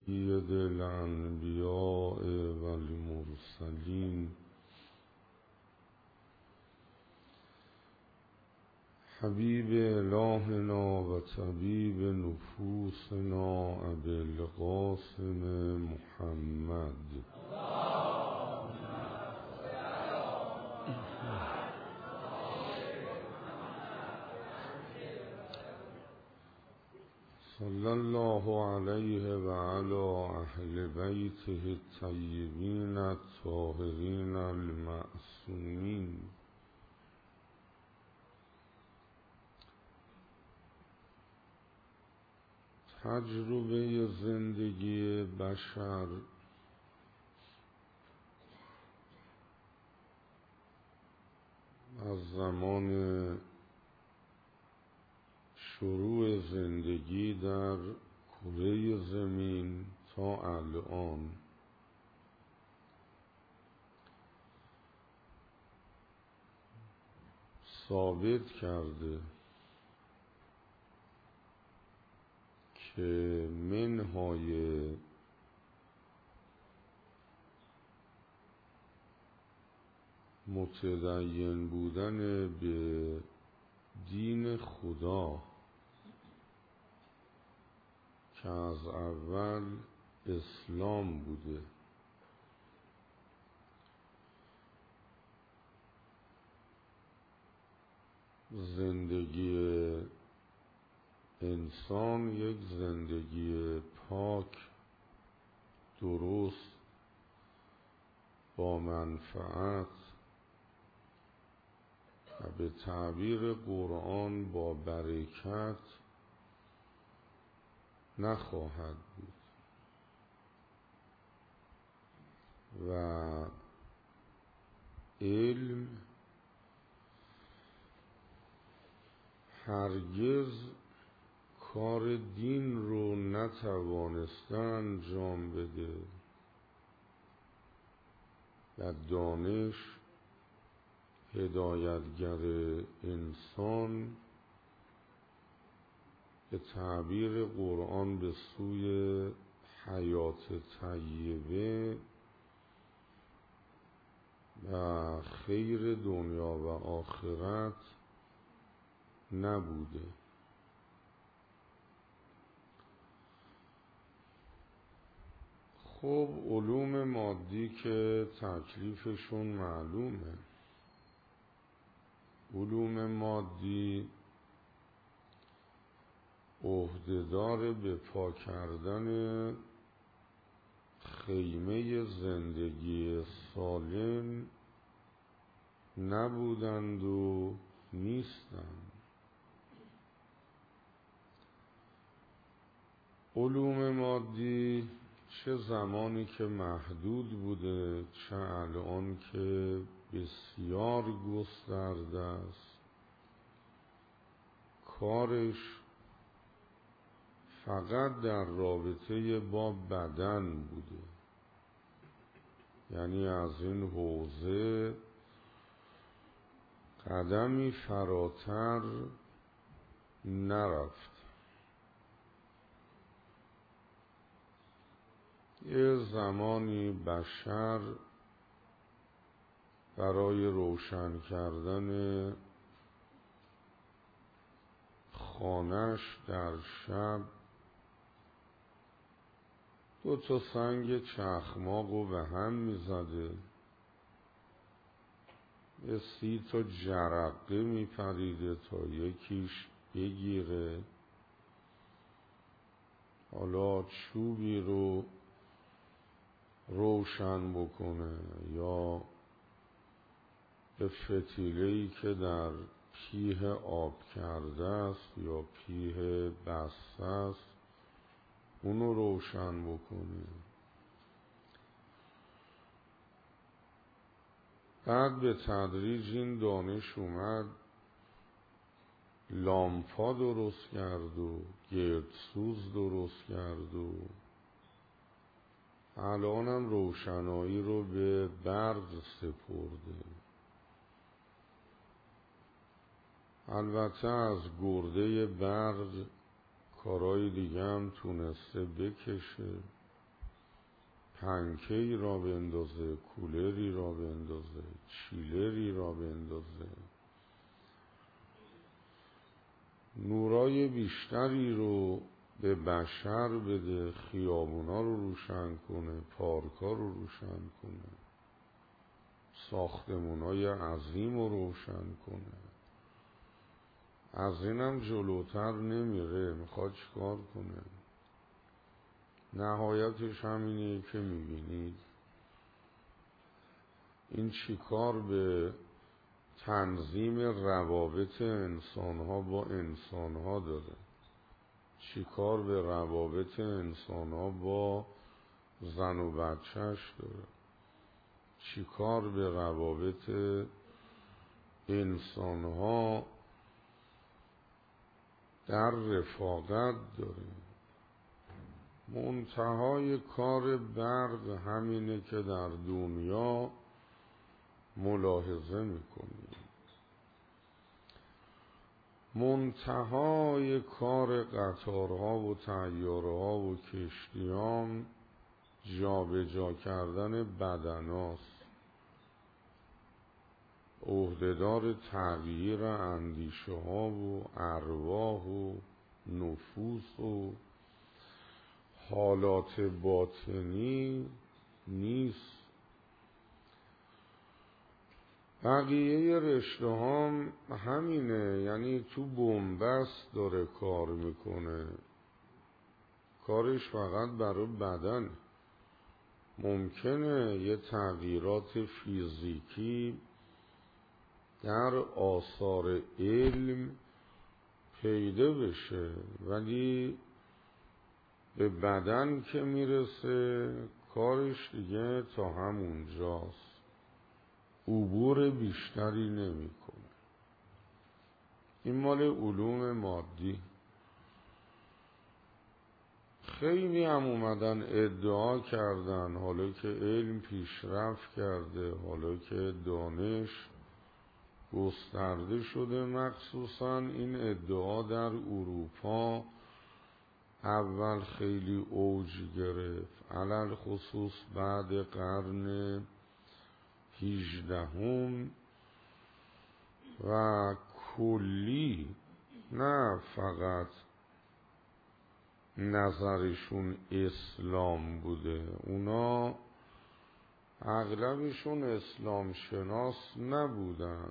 سید الانبیاء والمرسلین حبیب الهنا و طبیب نفوسنا ابی القاسم محمد صلی الله علیه و علی اهل بیته الطیبین الطاهرین المعصومین. تجربه زندگی بشر از زمان شروع زندگی در کره زمین تا الان ثابت کرده که منهای متدین بودن به دین خدا که از اول اسلام بوده، زندگی انسان یک زندگی پاک، درست، با منفعت و به تعبیر قرآن با برکت نخواهد بود و علم هرگز کار دین رو نتوانسته انجام بده و دانش هدایتگر انسان به تعبیر قرآن به سوی حیات طیبه و خیر دنیا و آخرت نبوده. خب علوم مادی که تکلیفشون معلومه، علوم مادی عهدهدار به پا کردن خیمه زندگی سالم نبودند و نیستند. علوم مادی چه زمانی که محدود بوده، چه الان که بسیار گسترده است، کارش فقط در رابطه با بدن بوده، یعنی از این حوزه قدمی فراتر نرفت. یه زمانی بشر برای روشن کردن خانه‌اش در شب 2 سنگ چخماق رو به هم می‌زده، 30 جرقه می‌پریده تا یکیش بگیره، حالا چوبی رو روشن بکنه یا به فتیله‌ای که در پیه آب کرده است یا پیه بسته است اونو روشن بکنه. بعد به تدریج این دانش اومد لامپا درست کرد و گردسوز درست کرد و الانم روشنایی رو به برق سپرده. البته از گرده برق کارهای دیگه هم تونسته بکشه، پنکی را بندازه، کولری را بندازه، چیلری را بندازه، نورای بیشتری رو به بشر بده، خیابونا رو روشن کنه، پارکا رو روشن کنه، ساختمونای عظیم رو روشن کنه. از اینم جلوتر نمیره. میخواد چیکار کنه؟ نهایتش همینه که میبینید. این چیکار به تنظیم روابط انسانها با انسانها داره؟ چیکار به روابط انسانها با زن و بچهش داره؟ چیکار به روابط انسانها در رفاقت داره؟ منتهای کار برق همینه که در دنیا ملاحظه میکنیم. منتهای کار قطارها و طیاره‌ها و کشتیان جابجا کردن بدناست. عهدهدار تغییر اندیشه ها و ارواح و نفوس و حالات باطنی نیست. بقیه رشته هم همینه، یعنی تو بنبست داره کار میکنه. کارش فقط برای بدن. ممکنه یه تغییرات فیزیکی در آثار علم پیدا بشه، ولی به بدن که میرسه کارش دیگه تا همونجاست، عبور بیشتری نمیکنه. این مال علوم مادی. خیلی هم اومدن ادعا کردن حالا که علم پیشرفت کرده، حالا که دانش گسترده شده، مخصوصا این ادعا در اروپا اول خیلی اوج گرفت، علل خصوص بعد قرن 18 و کلی نه فقط نظرشون اسلام بوده، اونا اغلبشون اسلام شناس نبودن،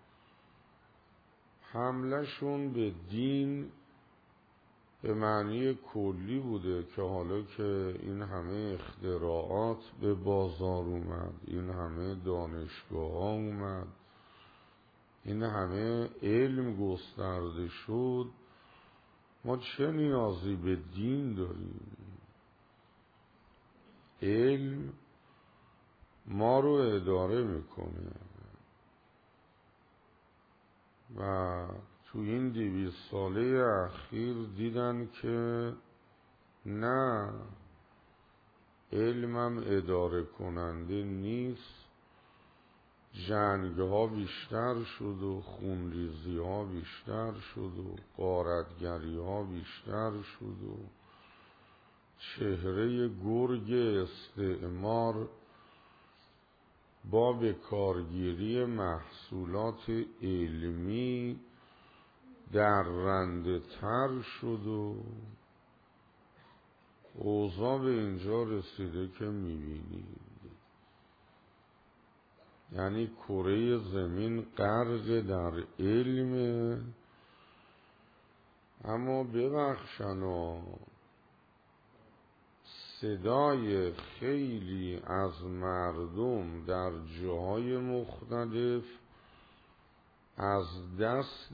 حملشون به دین به معنی کلی بوده که حالا که این همه اختراعات به بازار اومد، این همه دانشگاه ها اومد، این همه علم گسترده شد، ما چه نیازی به دین داریم؟ علم ما رو اداره میکنه و تو این 200 ساله اخیر دیدن که نه، علمم اداره کننده نیست. جنگ ها بیشتر شد و خونریزی ها بیشتر شد و غارتگری ها بیشتر شد و چهره گرگ استعمار با به کارگیری محصولات علمی درنده تر شد و اوضاع به اینجا رسیده که میبینید. یعنی کره زمین غرق در علمه، اما ببخشن صدای خیلی از مردم در جاهای مختلف از دست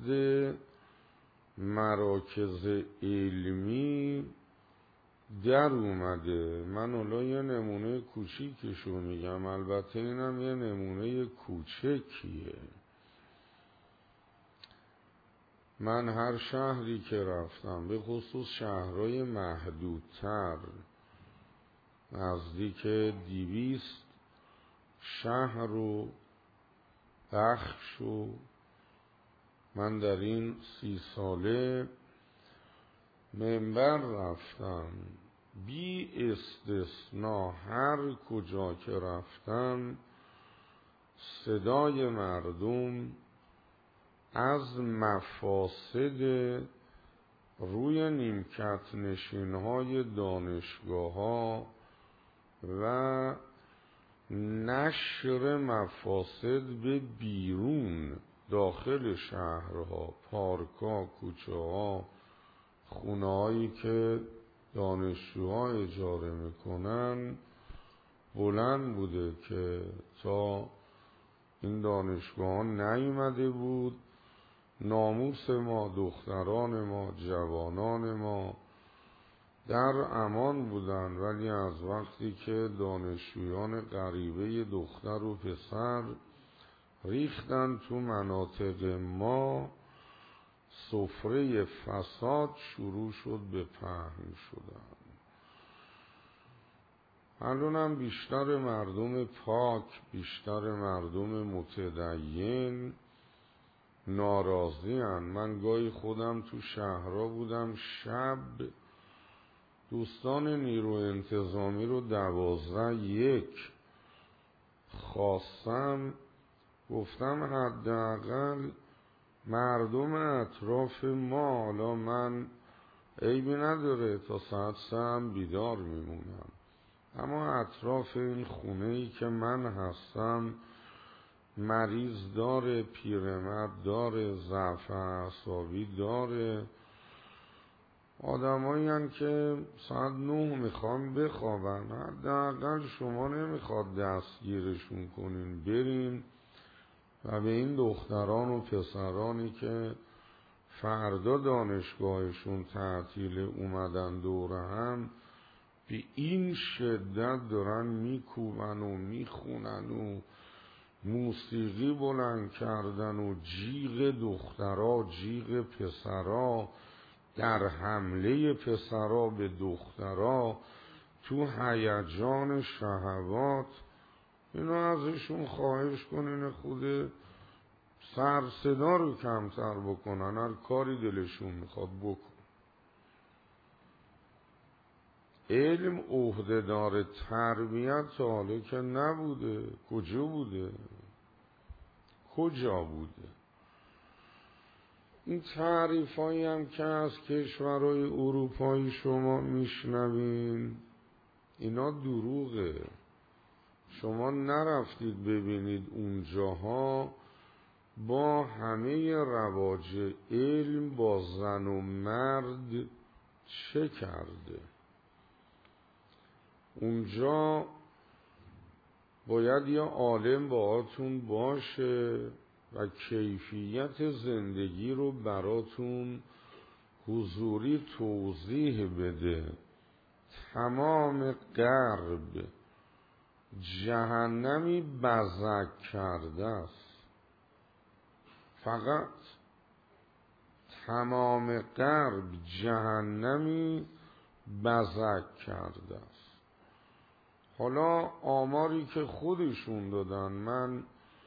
مراکز علمی در اومده. من حالا یه نمونه کوچیکشو میگم، البته اینم یه نمونه کوچکیه. من هر شهری که رفتم، به خصوص شهرهای محدودتر، نزدیک 200 شهر و بخش و من در این 30 ساله منبر رفتم بی استثنا هر کجا که رفتن صدای مردم از مفاسد روی نیمکت نشین‌های دانشگاه‌ها و نشر مفاسد به بیرون داخل شهرها، پارک‌ها، کوچه‌ها، خونه‌هایی که دانشجوها اجاره میکنن بلند بوده که تا این دانشگاه نیامده بود ناموس ما، دختران ما، جوانان ما در امان بودن. ولی از وقتی که دانشجویان غریبه دختر و پسر ریختن تو مناطق ما، سفره فساد شروع شد به پهن شدن. الانم بیشتر مردم پاک، بیشتر مردم متدین ناراضی هن. من گاهی خودم تو شهرها بودم، شب دوستان نیرو انتظامی رو 12:01 خواستم، گفتم حداقل مردم اطراف ما، حالا من عیبی نداره تا ساعت 3 هم بیدار میمونم، اما اطراف این خونه‌ای که من هستم مریض داره، پیرمرد داره، ضعف اعصابی داره، آدمایی هستن که ساعت 9 میخوان بخوابن. حداقل شما نمیخواد دستگیرشون کنین، برین و به این دختران و پسرانی که فردا دانشگاهشون تعطیل اومدن دور هم به این شدت دارن میکوبن و میخونن و موسیقی بلند کردن و جیغ دخترها، جیغ پسرها، در حمله پسرها به دخترها تو هیجان شهوات. اینو ازشون خواهش کنین خود سر صدا رو کمتر بکنن، هر کاری دلشون میخواد بکن. علم عهده‌دار تربیت تا حالا که نبوده. کجا بوده؟ کجا بوده؟ این تعریفایی هم که از کشورهای اروپایی شما میشنوین اینا دروغه. شما نرفتید ببینید اونجاها با همه رواج علم با زن و مرد چه کرده. اونجا باید یه عالم باهاتون باشه و کیفیت زندگی رو براتون حضوری توضیح بده. تمام غرب جهنمی بزک کرده است، فقط تمام غرب جهنمی بزک کرده است. حالا آماری که خودشون دادن، من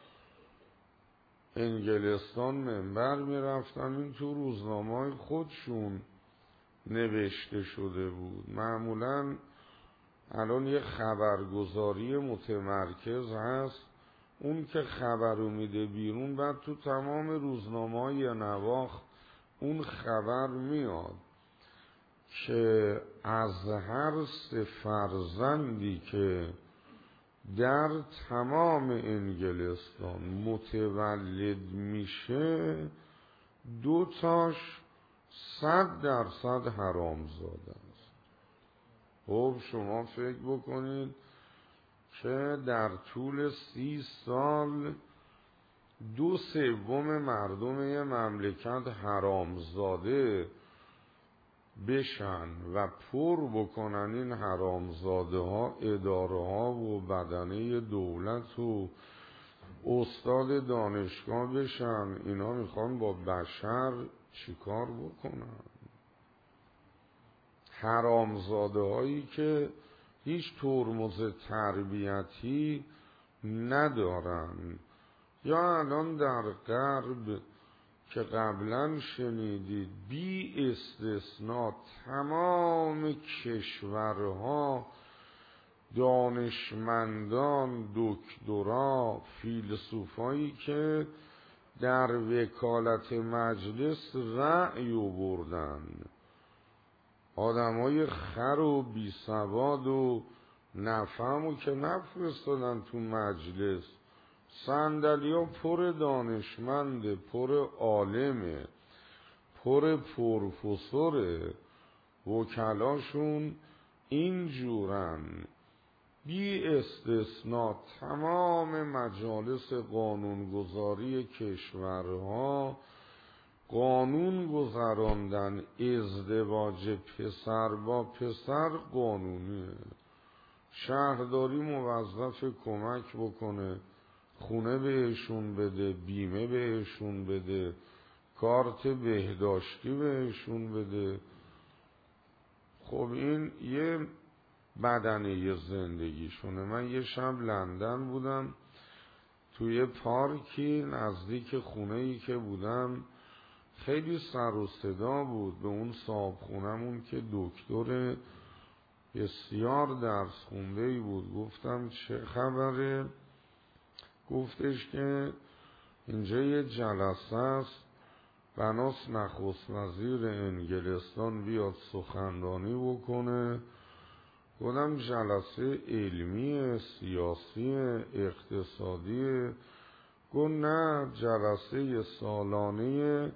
انگلستان منبر میرفتم، این تو روزنامه‌های خودشون نوشته شده بود. معمولاً الان یه خبرگزاری متمرکز هست، اون که خبر رو میده بیرون، بعد تو تمام روزنامه‌های نواخت اون خبر میاد که از هر 3 فرزندی که در تمام انگلستان متولد میشه 2 تاش 100% حرامزاده است. خب شما فکر بکنید که در طول 30 سال 2/3 مردم یه مملکت حرامزاده بشن و پر بکنن این حرامزاده ها اداره ها و بدنه دولت و استاد دانشگاه بشن. اینا میخوان با بشر چیکار بکنن؟ حرامزاده هایی که هیچ ترمز تربیتی ندارن. یا الان در غرب که قبلا شنیدید بی استثناء تمام کشورها دانشمندان، دکترا، فیلسوفایی که در وکالت مجلس رأی آوردن، آدمای خر و بی سواد و نفهمو که نفرستادن تو مجلس، صندلی‌ها پر دانشمنده، پر عالمه، پر پروفسوره، وکلاشون اینجورن. بی استثناء تمام مجالس قانونگذاری کشورها قانون گذراندن ازدواج پسر با پسر قانونیه. شهرداری موظف کمک بکنه، خونه بهشون بده، بیمه بهشون بده، کارت بهداشتی بهشون بده. خب این یه بدنه زندگیشونه. من یه شب لندن بودم، توی پارکی نزدیک خونه‌ای که بودم خیلی سر و صدا بود به اون صاحب خونمون که دکتر بسیار درس خونده‌ای بود. گفتم چه خبره؟ گفتش که اینجا یه جلسه است، بناس نخست وزیر انگلستان بیاد سخنرانی بکنه. گفتم جلسه علمی، سیاسی، اقتصادی؟ گفت نه، جلسه سالانه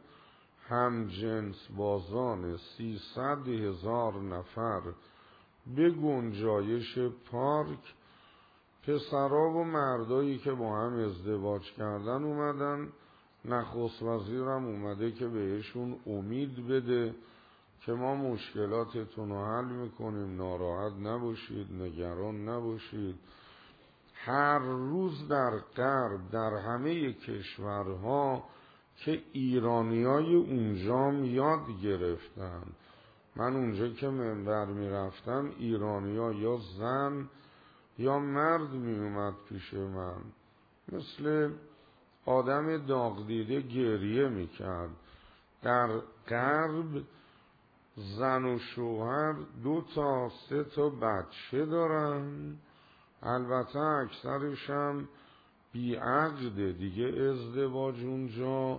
همجنس بازان 300,000 نفر به گنجایش پارک، پسرها و مردایی که با هم ازدواج کردن اومدن، نخست وزیرم اومده که بهشون امید بده که ما مشکلاتتون رو حل میکنیم، ناراحت نباشید، نگران نباشید. هر روز در غرب، در همه کشورها که ایرانیای اونجام یاد گرفتن، من اونجا که منبر میرفتم ایرانیا یا زن یا مرد میومد پیش من، مثل آدم داغ دیده گریه میکرد. در غرب زن و شوهر 2 تا 3 تا بچه دارن، البته اکثرش هم بیعقده دیگه، ازدواج اونجا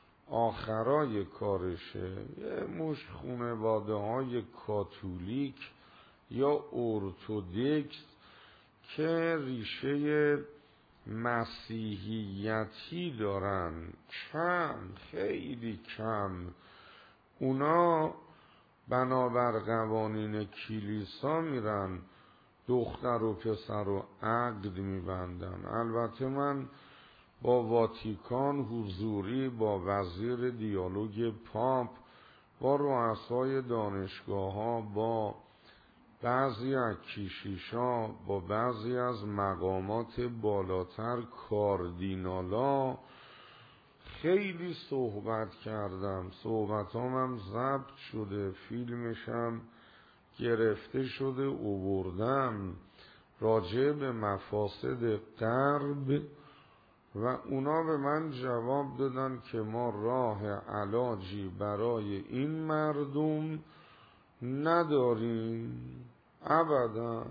آخرای کارشه. یه مشت خانواده های کاتولیک یا ارتودکس که ریشه مسیحیتی دارن، کم، خیلی کم، اونا بنابر قوانین کلیسا میرن دختر و پسر رو عقد میبندن. البته من با واتیکان حضوری، با وزیر دیالوگ پاپ، با رؤسای دانشگاه ها، با بعضی از کشیشا، با بعضی از مقامات بالاتر کاردینالا خیلی صحبت کردم. صحبتام هم ضبط شده، فیلمشم گرفته شده، آوردم راجع به مفاسد غرب و اونا به من جواب دادن که ما راه علاجی برای این مردم نداریم. ابداً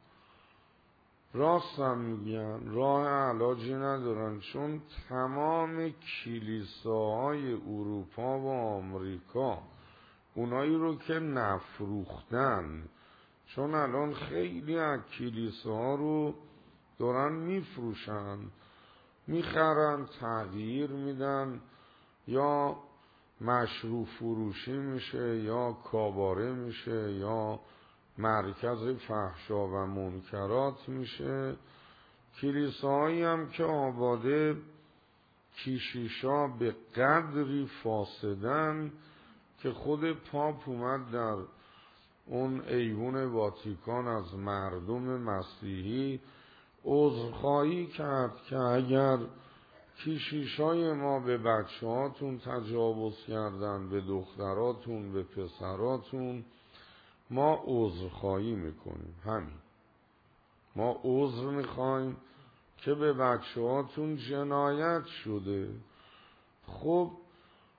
راست هم میگن، راه علاجی ندارن، چون تمام کلیساهای اروپا و آمریکا اونایی رو که نفروختن، چون الان خیلی از کلیساها رو دارن میفروشن، میخرن، تغییر میدن، یا مشروع فروشی میشه، یا کاباره میشه، یا مرکز فحشا و منکرات میشه. کلیساهایی هم که آباده کشیشا به قدری فاسدن که خود پاپ اومد در اون ایوون واتیکان از مردم مسیحی عذرخواهی کرد که اگر کشیشای ما به بچه هاتون تجاوز کردن، به دختراتون، به پسراتون، ما عذرخواهی میکنیم. همین، ما عذر میخوایم که به بچه هاتون جنایت شده. خب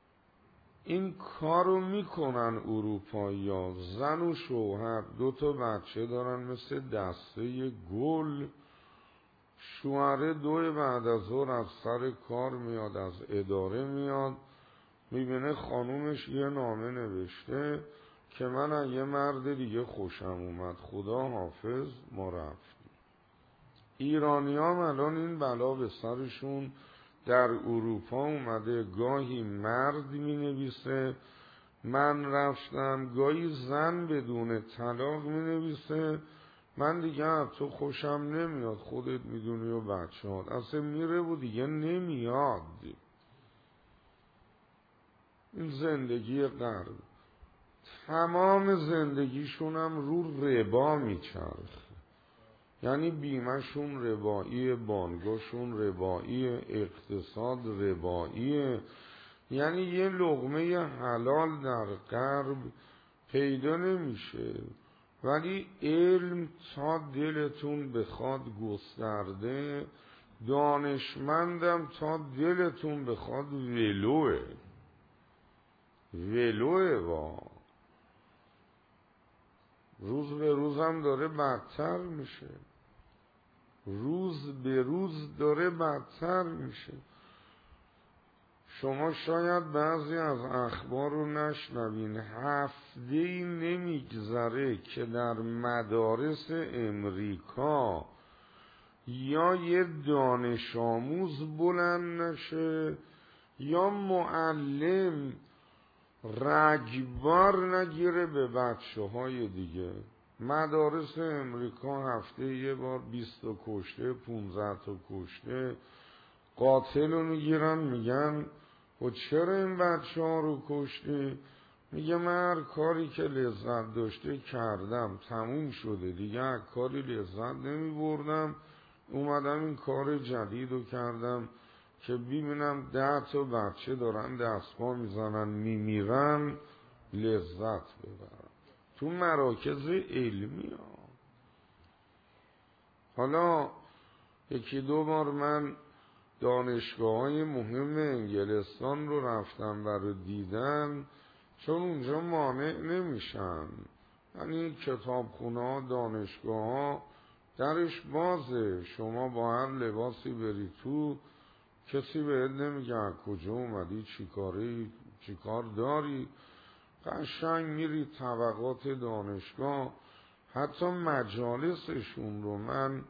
این کارو میکنن اروپایی‌ها، زن و شوهر 2 بچه دارن مثل دسته گل. شوهره 2 بعد از ظهر از سر کار میاد، از اداره میاد، میبینه خانومش یه نامه نوشته که من از یه مرد دیگه خوشم اومد، خدا حافظ، ما رفتیم. ایرانی هم الان این بلا به سرشون در اروپا اومده، گاهی مرد می نویسه من رفتم، گاهی زن بدون طلاق می نویسه من دیگه از تو خوشم نمیاد، خودت میدونی و بچه هات، اصلا میره و دیگه نمیاد. این زندگی غرب، تمام زندگیشون هم رو ربا میچرخه، یعنی بیمهشون ربایی، بانگاشون ربایی، اقتصاد ربایی، یعنی یه لقمه حلال در غرب پیدا نمیشه. ولی علم تا دلتون بخواد گسترده، دانشمندم تا دلتون بخواد ولوه با روز به روزم داره بدتر میشه، روز به روز داره بدتر میشه. شما شاید بعضی از اخبار رو نشنوین، هفته‌ای نمیگذره که در مدارس امریکا یا یه دانش آموز بلند نشه یا معلم رگبار نگیره به بچه های دیگه. مدارس امریکا هفته یه بار 20 تا کشته، 15 تا کشته، قاتل رو میگیرن میگن و چرا این بچه ها رو کشتی؟ میگه من هر کاری که لذت داشته کردم، تموم شده دیگه، هر کاری لذت نمی بردم، اومدم این کار جدید رو کردم که ببینم 10 تا بچه دارن دستپا میزنن میمیرن، لذت ببرم. تو مراکز علمی ها. حالا 1-2 بار من دانشگاه‌های مهم انگلستان رو رفتم برای دیدن، چون اونجا مانع نمیشن، یعنی کتابخونه‌ها، دانشگاه‌ها درش بازه، شما با هر لباسی بری تو، کسی بهت نمیگه از کجا اومدی، چی کار داری، قشنگ میری طبقات دانشگاه. حتی مجالسشون رو، من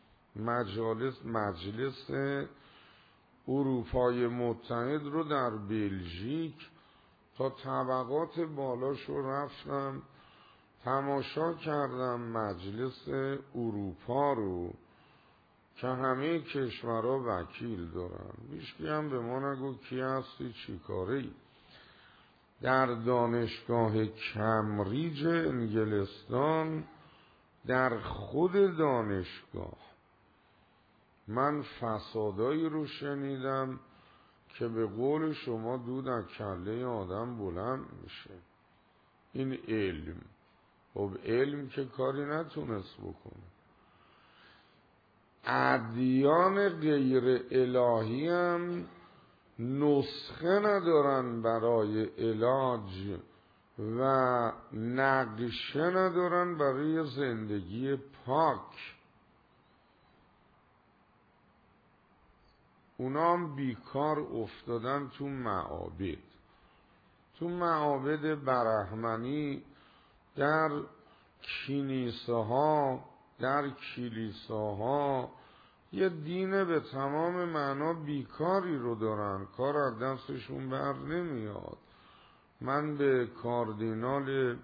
مجلس اروپای متحد رو در بلژیک تا طبقات بالاش رو رفتم تماشا کردم، مجلس اروپا رو که همه کشورها وکیل دارن. هیچکی هم به ما نگو کی هستی چی کاری. در دانشگاه کمبریج انگلستان، در خود دانشگاه من فسادایی رو شنیدم که به قول شما دود از کله آدم بلند میشه. این علم، خب علم که کاری نتونست بکنه. ادیان غیر الهی هم نسخه ندارن برای علاج و نقشه ندارن برای زندگی پاک. اونا هم بیکار افتادن تو معابد. تو معابد برهمنی، در کلیساها یه دین به تمام معنا بیکاری رو دارن، کار از دستشون بر نمیاد. من به کاردینال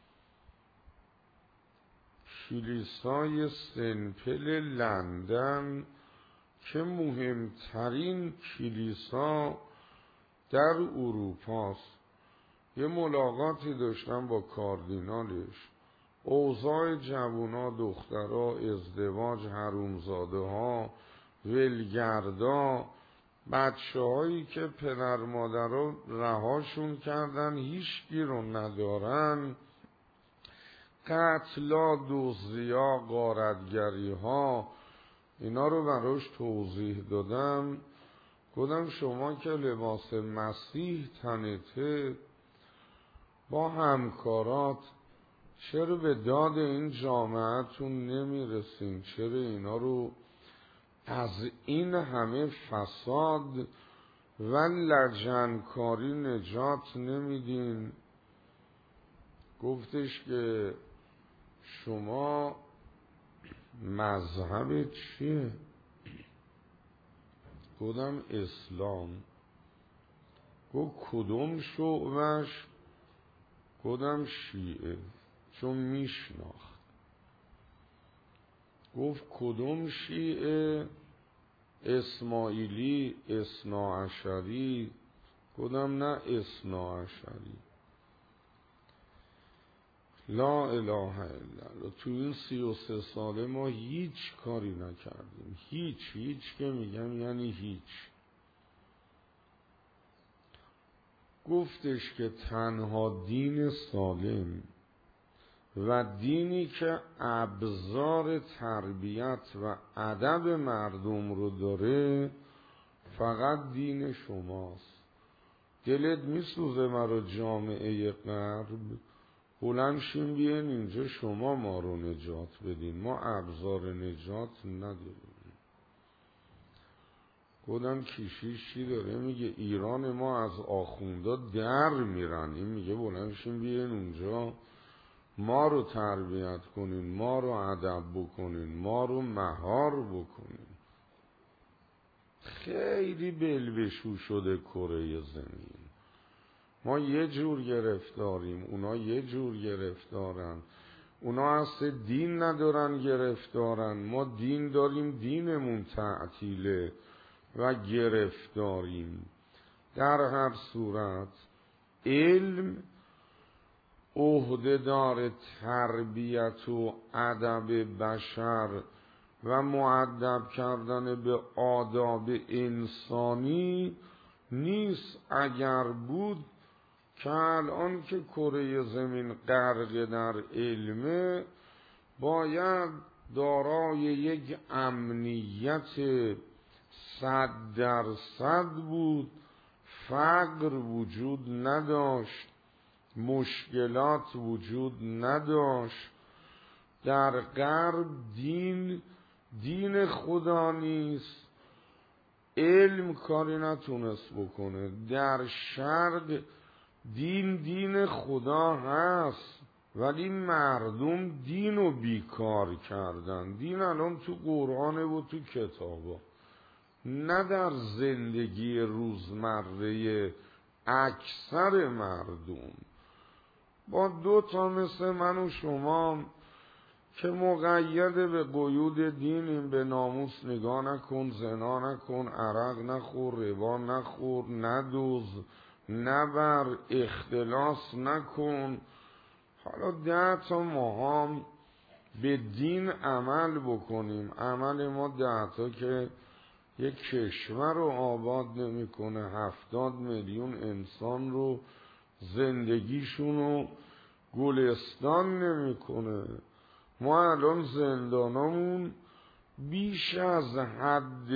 کلیسای سنپل لندن که مهمترین کلیسا در اروپاست یه ملاقاتی داشتم با کاردینالش. اوضاع جوونا، دخترها، ازدواج، حرومزاده ها، ولگردا، بچه هایی که پدر مادرها رهاشون کردن هیچکی رو ندارن، قتلا، دزدیا، غارتگری ها، اینا رو براش توضیح دادم. گفتم شما که لباس مسیح تنته با همکارات چرا به داد این جامعهتون نمیرسین؟ چرا اینا رو از این همه فساد و لجنکاری نجات نمیدین؟ گفتش که شما مذهب چیه؟ گفتم اسلام. گفت کدوم شعبش؟ گفتم شیعه، چون میشناخت. گفت کدوم شیعه؟ اسماعیلی، اثناعشری. گفتم نه اثناعشری. لا اله الا الله. تو این 33 ساله ما هیچ کاری نکردیم، هیچ که میگم یعنی هیچ. گفتش که تنها دین سالم و دینی که ابزار تربیت و ادب مردم رو داره فقط دین شماست. دلت میسوزه مرا جامعه غرب؟ بلند شیم بیاین اینجا شما ما رو نجات بدین، ما ابزار نجات نداریم. گفتم کشیش چی داره؟ میگه ایران ما از آخوندا در میرن. این میگه بلند شیم بیاین اونجا ما رو تربیت کنین، ما رو ادب بکنین، ما رو مهار بکنین. خیلی بلبشو شده کره زمین. ما یه جور گرفتاریم، اونا یه جور گرفتارن. اونا اصلا دین ندارن گرفتارن، ما دین داریم دینمون تعطیله و گرفتاریم. در هر صورت علم عهده‌دار تربیت و ادب بشر و مؤدب کردن به آداب انسانی نیست. اگر بود که الان که کره زمین غرق در علمه باید دارای یک امنیت 100% بود، فقر وجود نداشت، مشکلات وجود نداشت. در غرب دین خدا نیست، علم کاری نتونست بکنه. در شرق دین خدا هست، ولی مردم دین رو بیکار کردن. دین الان تو قرآنه و تو کتابا، نه در زندگی روزمره اکثر مردم. با 2 تا مثل من و شما که مقید به قیود دینیم، به ناموس نگاه نکن، زنا نکن، عرق نخور، ربا نخور، ندزد، نبر، اختلاس نکن. حالا 10 تا ما هم به دین عمل بکنیم. عمل ما 10 تا که یک کشور رو آباد نمیکنه، 70 میلیون انسان رو زندگیشون رو گلستان نمیکنه. ما الان زندانامون بیش از حد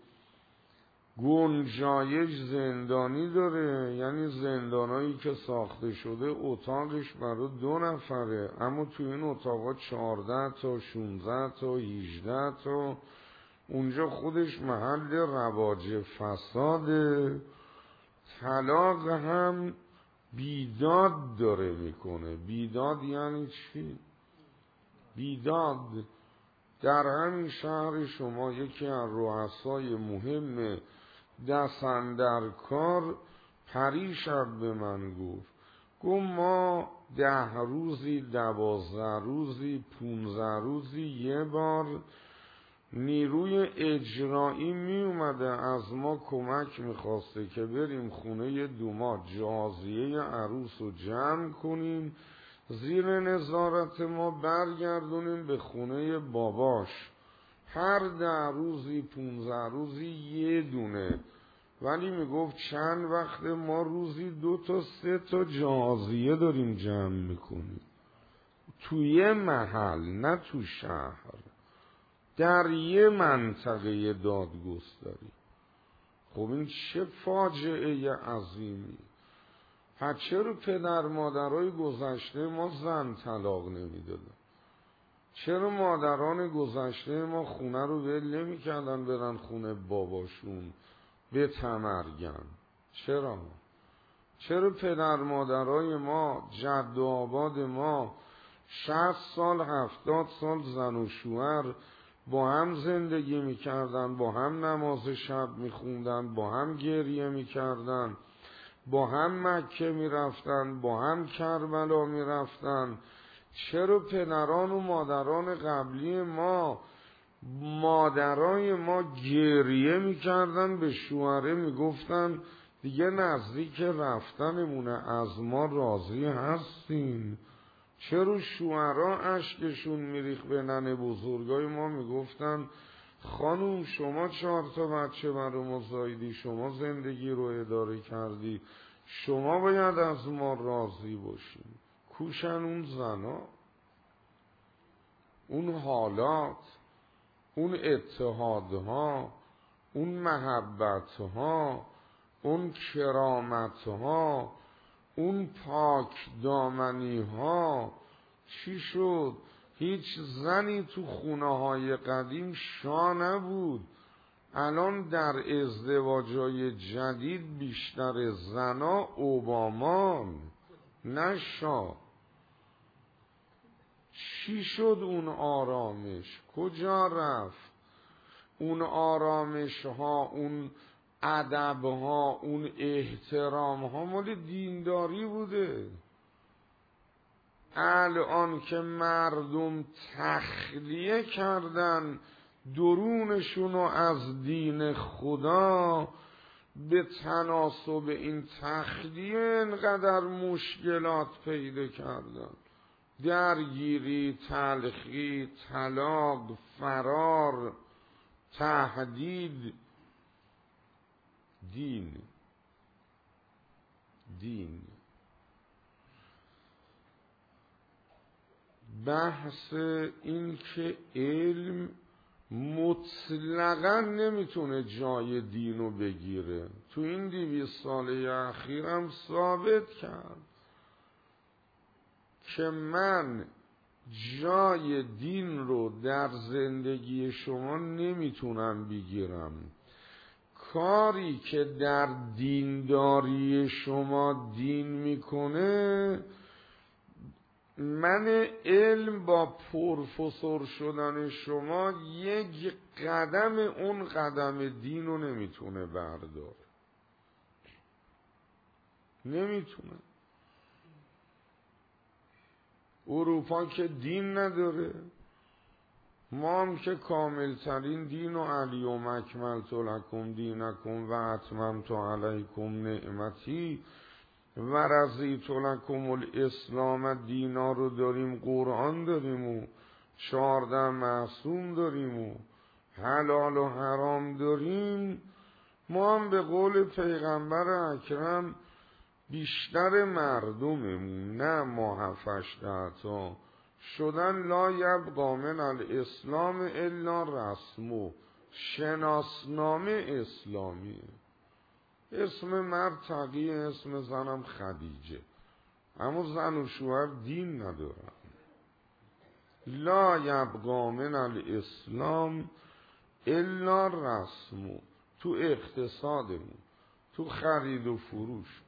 گنجایش زندانی داره. یعنی زندانایی که ساخته شده اتاقش برای 2 نفره، اما تو این اتاقا 14 تا 16 تا 18 تا. اونجا خودش محل رواج فساده. طلاق هم بیداد داره میکنه. بیداد یعنی چی؟ بیداد در همین شهر شما یکی از رؤسای مهم دست اندر کار پریشب به من گفت ما 10 روزی 12 روزی 15 روزی یه بار نیروی اجرایی می اومده از ما کمک میخواسته که بریم خونه دوما جازیه عروس رو جمع کنیم، زیر نظارت ما برگردونیم به خونه باباش. هر 10 روزی 15 روزی یه دونه. ولی میگفت چند وقت ما روزی 2 تا 3 تا جازیه داریم جمع میکنیم، توی محل، نه تو شهر، در یه منطقه دادگستری. خب این چه فاجعه عظیمی. پس چرا پدر مادرای گذشته ما زن طلاق نمیدادن؟ چرا مادران گذشته ما خونه رو ول نمی‌کردن برن خونه باباشون به تمرگن؟ چرا پدر مادرای ما، جد و آباد ما 60 سال 70 سال زن و شوهر با هم زندگی میکردن، با هم نماز شب میخوندن، با هم گریه میکردن، با هم مکه میرفتن، با هم کربلا میرفتن؟ چرا پدران و مادران قبلی ما، مادرای ما گریه میکردن، به شوهره میگفتن دیگه نزدیک رفتنمونه، از ما راضی هستین؟ چرا شوهرها اشکشون میریخت به ننه بزرگای ما میگفتن خانوم شما 4 تا بچه برای ما زاییدی، شما زندگی رو اداره کردی، شما باید از ما راضی باشین. کوشن اون زنا، اون حالات، اون اتحادها، اون محبتها، اون کرامتها، اون پاک دامنیها. چی شد؟ هیچ زنی تو خونه های قدیم شاه نبود. الان در ازدواجای جدید بیشتر زنا اوبامان، نه شاه. چی شد اون آرامش؟ کجا رفت؟ اون آرامش ها، اون ادب ها، اون احترام ها مال دینداری بوده. الان که مردم تخلیه کردن درونشونو از دین خدا، به تناسب این تخلیه انقدر مشکلات پیدا کردن. درگیری، تلخی، طلاق، فرار، تهدید. دین بحث این که علم مطلقا نمیتونه جای دینو بگیره، تو این 200 ساله اخیرم ثابت کرد که من جای دین رو در زندگی شما نمیتونم بگیرم. کاری که در دینداری شما دین میکنه، من علم با پروفسور شدن شما یک قدم اون قدم دین رو نمیتونه بردار، نمیتونه. اروپا که دین نداره، ما هم که کاملترین دین و الیوم اکملت لکم دینکم و اتممت علیکم نعمتی و رضیت لکم الاسلام دینا رو داریم، قرآن داریم و 14 معصوم داریم و حلال و حرام داریم. ما هم به قول پیغمبر اکرم بیشتر مردممون، نه ما 7-8 تا شدن، لا یبقی من الاسلام الا رسمو، شناسنامه اسلامیه. اسم مرد تقی، اسم زنم خدیجه، اما زن و شوهر دین ندارن. لا یبقی من الاسلام الا رسمو. تو اقتصادمون، تو خرید و فروش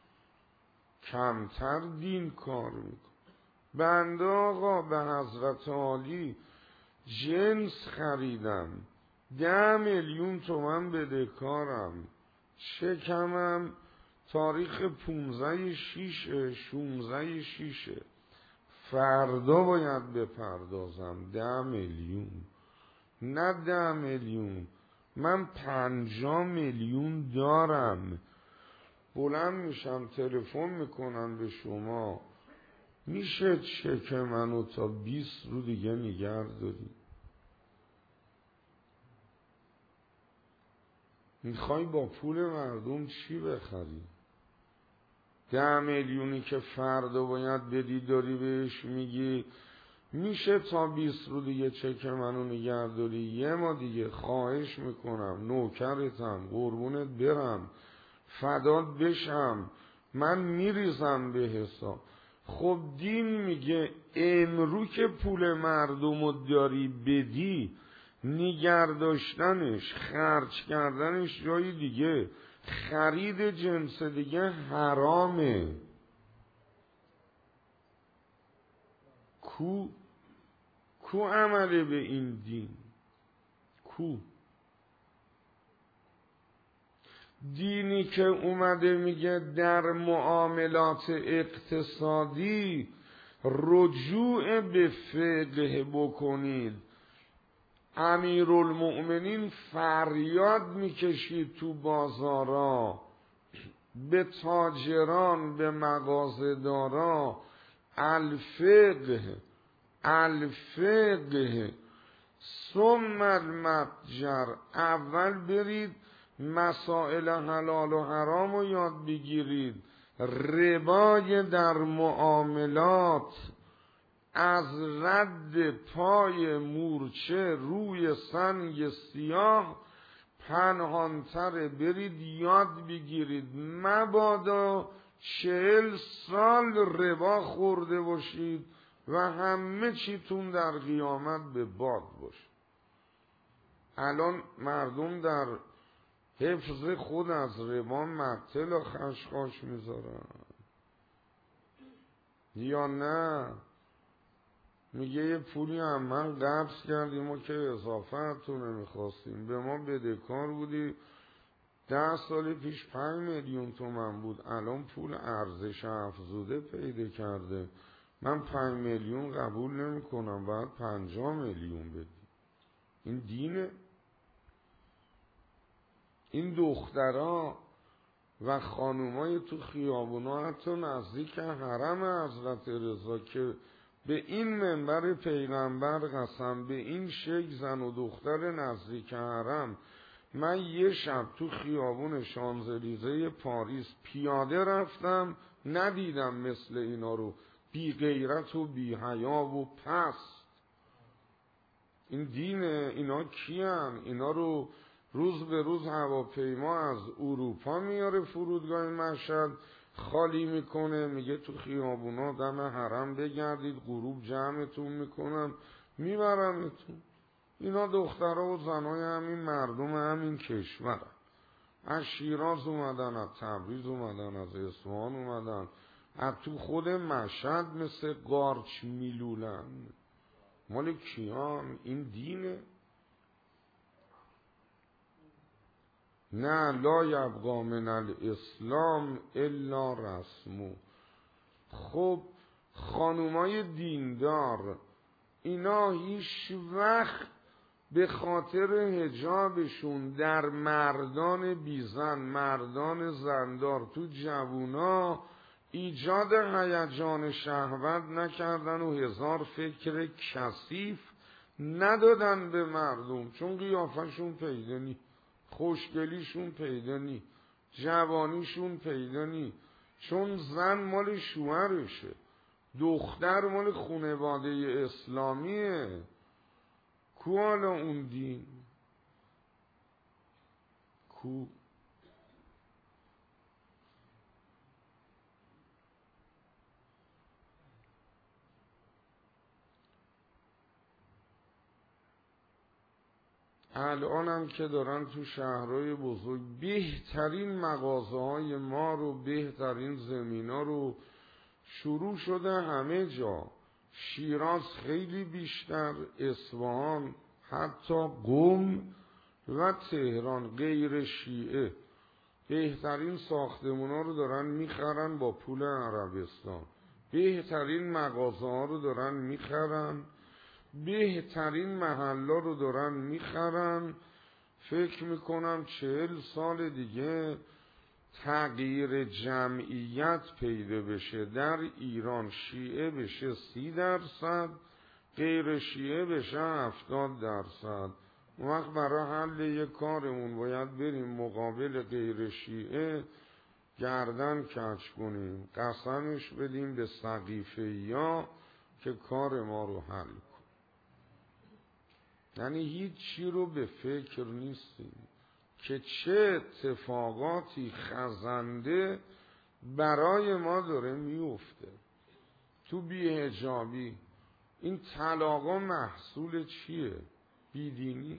کمتر دین کار میکن. بنده آقا به حضرت عالی جنس خریدم، 10 میلیون تومن بدهکارم، شکمم تاریخ 15/6 فردا باید بپردازم 10 میلیون، نه 10 میلیون، من 50 میلیون دارم. بلند میشم تلفن میکنم به شما، میشه چک منو تا 20 رو دیگه نگه داری؟ میخوای با پول مردم چی بخری؟ 10 میلیونی که فردا باید بدی داری بهش میگی میشه تا 20 رو دیگه چک منو نگهداری؟ یه ما دیگه، خواهش میکنم، نوکرتم، قربونت برم، فدات بشم، من میریزم به حساب. خب دین میگه امرو که پول مردم رو داری بدی، نگرداشتنش، خرج کردنش جای دیگه، خرید جنس دیگه حرامه. کو عمله به این دین؟ کو دینی که اومده میگه در معاملات اقتصادی رجوع به فقه بکنید؟ امیرالمؤمنین فریاد میکشید تو بازارا به تاجران، به مغازه‌دارا، الفقه الفقه ثم المتجر، اول برید مسائل حلال و حرام رو یاد بگیرید، ربای در معاملات از رد پای مورچه روی سنگ سیاه پنهانتره، برید یاد بگیرید، مبادا 40 سال ربا خورده باشید و همه چیتون در قیامت به باد باشه. الان مردم در حفظ خود از ربا مقتل و خشخاش میذارن یا نه؟ میگه یه پولی هم من قبض کردیم و که اضافه تو نمیخواستیم، به ما بدهکار بودی، 10 سال پیش 5 میلیون تومان بود، الان پول ارزش افزوده پیدا کرده، من 5 میلیون قبول نمی کنم، باید 50 میلیون بدی. این دینه؟ این دخترها و خانومای تو خیابونا حتی نزدیک حرم حضرت رضا که به این منبر پیغمبر قسم، به این شکل زن و دختر نزدیک حرم، من یه شب تو خیابون شانزلیزه پاریس پیاده رفتم، ندیدم مثل اینا رو، بی غیرت و بی حیا و پست. این دینه؟ اینا کیان؟ اینا رو روز به روز هواپیما از اروپا میاره فرودگاه مشهد خالی میکنه، میگه تو خیابونا دم حرم بگردید، غروب جمعتون میکنم میبرمتون. اینا دخترها و زنای همین مردم همین کشور، از شیراز اومدن، از تبریز اومدن، از اصفهان اومدن، از تو خود مشهد مثل قارچ میلولن. مال کیان؟ این دینه؟ نه، لا یبقا من الاسلام الا رسمو. خب خانومای دیندار اینا هیچ وقت به خاطر حجابشون در مردان بیزن، مردان زندار، تو جوونا ایجاد هیجان شهوت نکردن و هزار فکر کثیف ندادن به مردم، چون قیافشون پیدا نی، خوشگلیشون پیدا نی، جوانیشون پیدا نی، چون زن مال شوهرشه، دختر مال خانواده اسلامیه. کو حالا اون دین؟ کو؟ الان هم که دارن تو شهرهای بزرگ بهترین مغازه های ما رو، بهترین زمین ها رو شروع شده همه جا، شیراز خیلی بیشتر، اصفهان، حتی قم و تهران، غیر شیعه بهترین ساختمون ها رو دارن میخرن با پول عربستان، بهترین مغازه ها رو دارن میخرن، بهترین محلا رو دارن میخرن. فکر میکنم 40 سال دیگه تغییر جمعیت پیدا بشه، در ایران شیعه بشه 30%، غیر شیعه بشه 70%. اون وقت برای حل یک کارمون باید بریم مقابل غیر شیعه گردن کج کنیم، قسمش بدیم به سقیفه یا که کار ما رو حل کن. یعنی هیچ چی رو به فکر نیستیم که چه اتفاقاتی خزنده برای ما داره میفته. تو بی‌حجابی این طلاقا محصول چیه؟ بیدینی.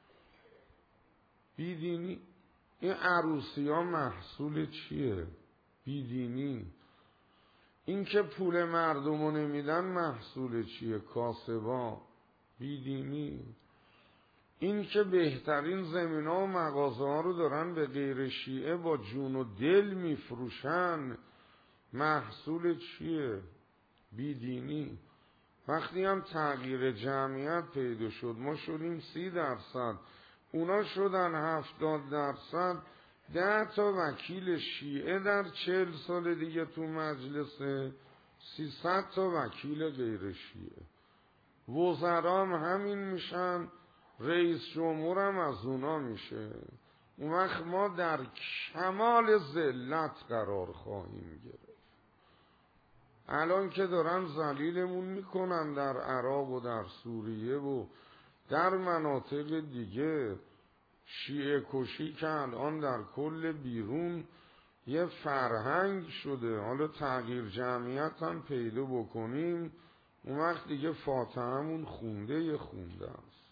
این عروسی ها محصول چیه؟ بیدینی. این که پول مردمو نمیدن محصول چیه؟ کاسبا. بیدینی. این که بهترین زمین ها و مغازه ها رو دارن به غیر شیعه با جون و دل میفروشن محصول چیه؟ بیدینی. وقتی هم تغییر جمعیت پیدا شد، ما شدیم 30%، اونا شدن 70%، 10 تا وکیل شیعه در 40 سال دیگه تو مجلسه، 300 تا وکیل غیر شیعه. وزرام همین میشن، رئیس جمهورم از اونا میشه. اون وقت ما در کمال ذلت قرار خواهیم گرفت. الان که دارن ذلیلمون میکنن در عراق و در سوریه و در مناطق دیگه، شیعه کشی که الان در کل بیرون یه فرهنگ شده. حالا تغییر جمعیت هم پیدا بکنیم، اون وقت دیگه فاتحه‌مون خونده است.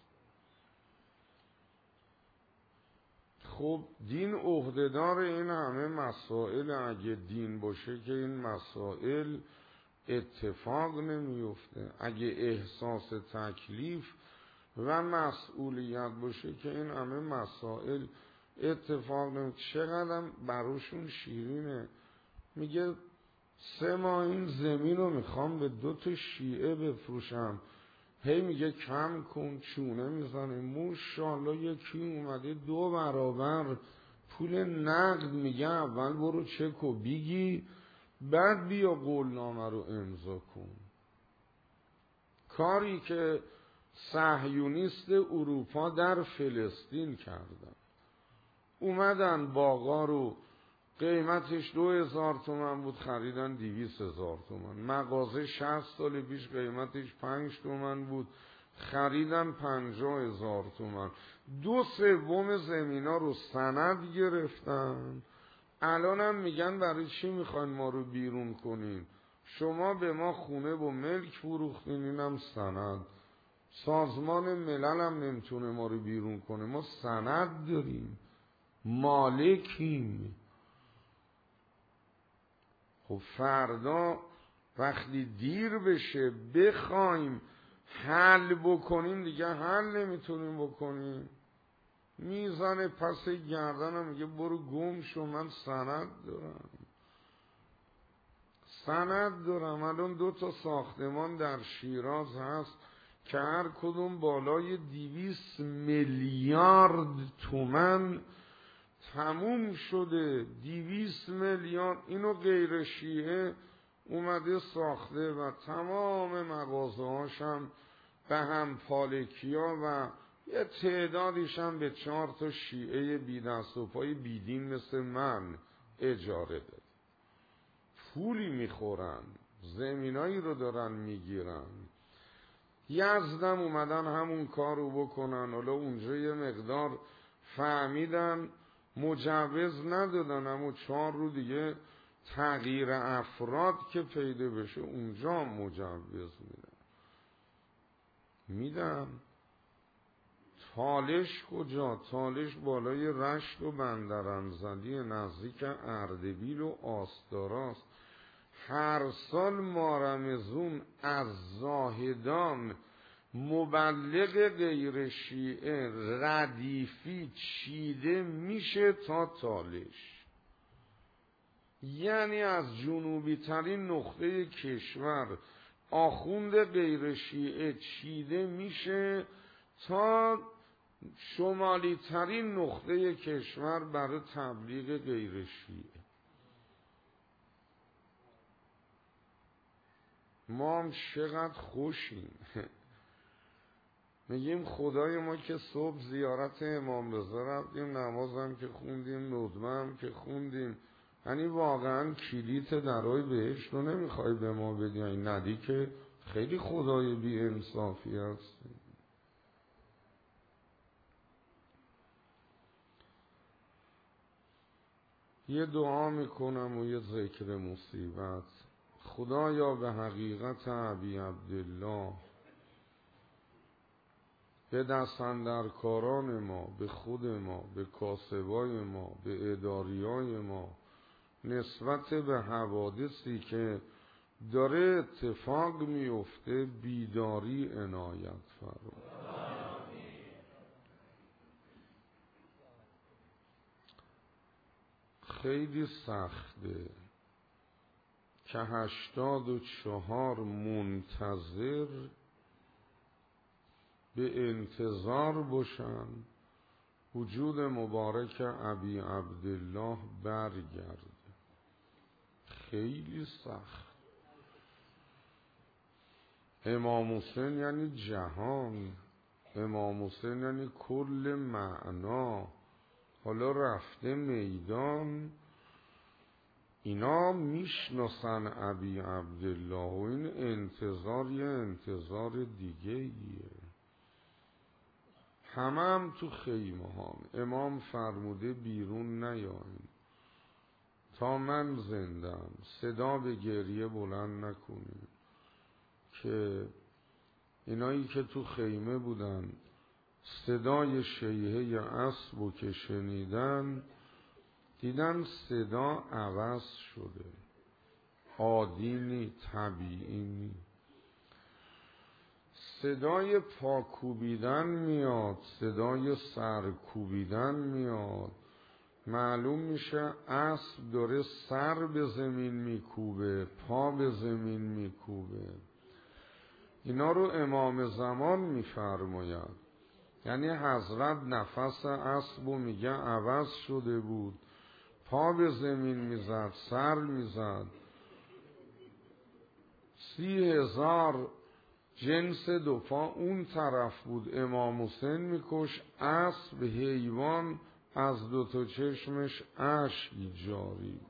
خب دین عهده‌دار این همه مسائل. اگه دین باشه که این مسائل اتفاق نمیفته. اگه احساس تکلیف و مسئولیت باشه که این همه مسائل اتفاق نمیفته. چقدر براشون شیرینه. میگه 3 ماه این زمین رو میخوام به 2 تا شیعه بفروشم. هی میگه کم کن، چونه میزنه. ماشاءالله یکی اومده 2 برابر پول نقد میگه اول برو چک و بگی، بعد بیا قولنامه رو امضا کن. کاری که صهیونیست اروپا در فلسطین کردن. اومدن باغا رو قیمتش 2000 تومن بود، خریدن 200,000 تومن. مغازه 60 سال پیش قیمتش 5 تومن بود، خریدن 50,000 تومن. 2/3 زمینا رو سند گرفتن. الان هم میگن برای چی میخواین ما رو بیرون کنین؟ شما به ما خونه و ملک فروختین، اینم سند. سازمان ملل هم نمیتونه ما رو بیرون کنه، ما سند داریم، مالکیم. خب فردا وقتی دیر بشه بخوایم حل بکنیم، دیگه حل نمیتونیم بکنیم. میزنه پس گردنم میگه برو گم شو، من سند دارم. الان 2 تا ساختمان در شیراز هست که هر کدوم بالای 200 میلیارد تومن تموم شده. 200 میلیارد. اینو غیر شیعه اومده ساخته و تمام مغازه هاشم به هم پالکیا و یه تعدادیش هم به 4 تا شیعه بی دست و پای بیدین مثل من اجاره داد. پولی میخورن، زمینایی رو دارن میگیرن. یزدم اومدن همون کارو بکنن. حالا اونجا یه مقدار فهمیدن، مجوز ندادن، اما 4 رو دیگه تغییر افراد که پیدا بشه اونجا مجوز میدن. تالش کجا؟ تالش بالای رشت و بندرانزدی نزدیک اردبیل و آستاراست. هر سال مارمزون از زاهدان مبلغ غیر شیعه ردیفی چیده میشه تا تالش. یعنی از جنوبی ترین نقطه کشور آخوند غیر شیعه چیده میشه تا شمالی ترین نقطه کشور برای تبلیغ غیر شیعه. ما هم چقدر خوشیم. میگیم خدای ما که صبح زیارت امام رضا رفتیم، نمازم که خوندیم، ندمه هم که خوندیم. یعنی واقعا کلید درای بهشت رو نمیخوای به ما بدی، ندی که خیلی خدای بی انصافی هست. یه دعا میکنم و یه ذکر مصیبت. خدایا به حقیقت ابی عبدالله، به دستاندرکاران ما، به خود ما، به کاسبای ما، به اداریای ما، نسبت به حوادثی که داره اتفاق میفته بیداری عنایت فرما. خیلی سخته که 84 منتظر به انتظار باشن وجود مبارک ابی عبدالله برگرده. خیلی سخت. امام حسین یعنی جهان، امام حسین یعنی کل معنا. حالا رفته میدان، اینا میشناسن ابی عبدالله و این انتظار یه انتظار دیگه ایه. هم تو خیمه ها امام فرموده بیرون نیاین تا من زندم، صدا به گریه بلند نکنین. که اینایی که تو خیمه بودن صدای شیهه اسبو که شنیدن دیدن صدا عوض شده، عادی نی، طبیعی نی. صدای پا کوبیدن میاد، صدای سر کوبیدن میاد. معلوم میشه اسب داره سر به زمین میکوبه، پا به زمین میکوبه. اینا رو امام زمان میفرماید. یعنی حضرت نفس اسبو میگه عوض شده بود، پا به زمین میزد، سر میزد. 30,000 جنس دو پا اون طرف بود، امام حسین میکش. اسب حیوان از 2 چشمش اشک جاری بود.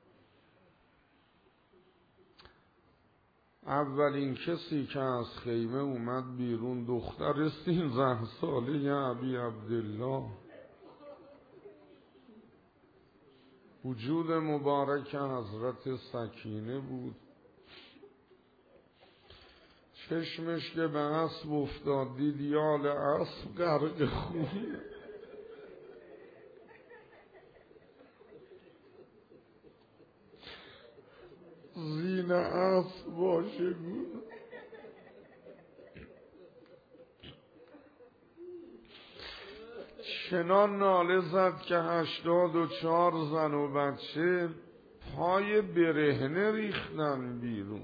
اولین کسی که از خیمه اومد بیرون دختر 13 ساله ابی عبدالله. وجود مبارک حضرت سکینه بود. چشمش که به اسب افتاد دید یال اسب غرق خون. زین اسب باشه بود. چنان ناله زد که 84 زن و بچه پای برهنه ریختن بیرون.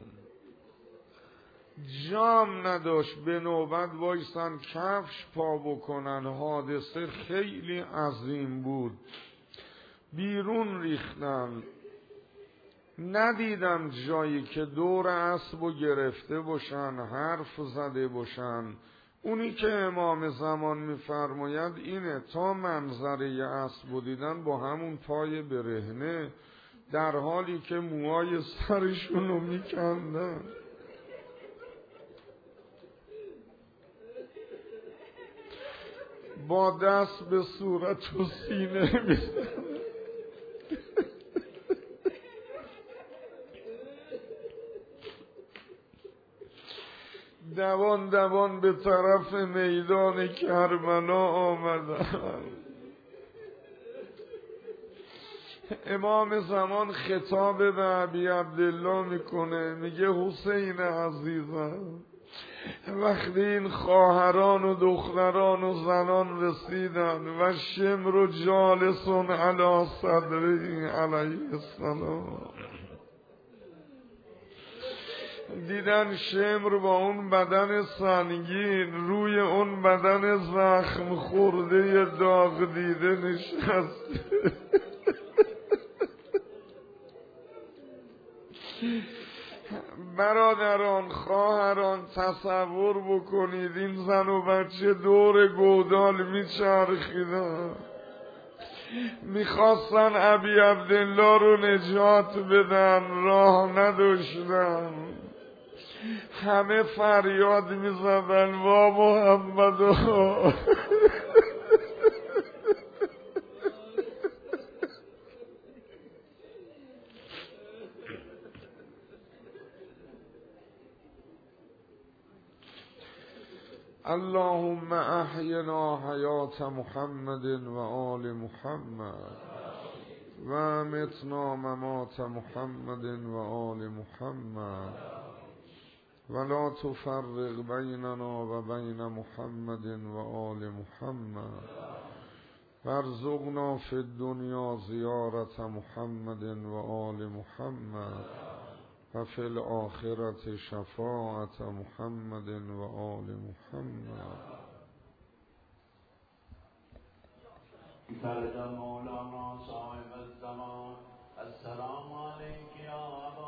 جام نداشت به نوبت وایسن کفش پا بکنن. حادثه خیلی عظیم بود. بیرون ریختن. ندیدم جایی که دور اسبو گرفته باشن، حرف زده باشن. اونی که امام زمان میفرماید اینه، تا منظره اسبو دیدن با همون پای برهنه، در حالی که موهای سرشونو میکندن. با دست به صورت و سینه میزن. دوان دوان به طرف میدان کربلا آمدن. امام زمان خطاب به ابی عبدالله میکنه، میگه حسین عزیزم، وقتی این خواهران و دختران و زنان رسیدن و شمر جالسون علی صدری علیه السلام، دیدن شمر با اون بدن سنگین روی اون بدن زخم خورده داغ دیده نشسته. برادران، خواهران، تصور بکنید این زن و بچه دور گودال میچرخیدن، میخواستن ابی عبدالله رو نجات بدن، راه نداشتن. همه فریاد میزدن وا محمدو. اللهم احینا حیات محمد و آل محمد و امتنا ممات محمد و آل محمد ولا تفرق بیننا و بین محمد و آل محمد وارزقنا فی الدنیا زیارت محمد و آل محمد و فی الآخرة شفاعت محمد و آل محمد. فرد مولانا صاحب الزمان السلام علیک یا ابا